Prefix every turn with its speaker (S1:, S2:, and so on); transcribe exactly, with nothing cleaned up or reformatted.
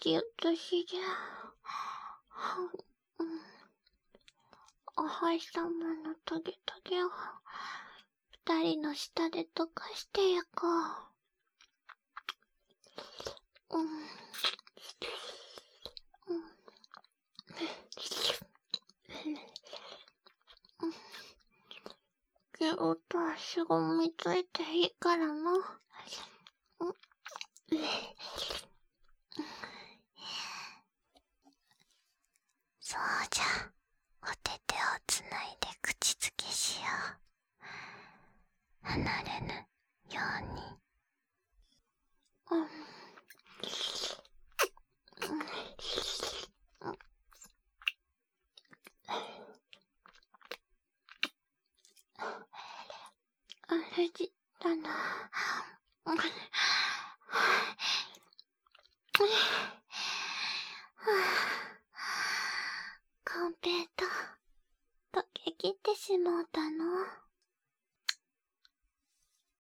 S1: き写しで、うん、お星様のトゲトゲを二人の舌で溶かしてやこう。うん。うん。ギューッと足がみついていいからな。うん。そうじゃ、お手手をつないで口づけしよう。離れぬように。うん。あれじだな。コンペイト、溶けきってしもうたの。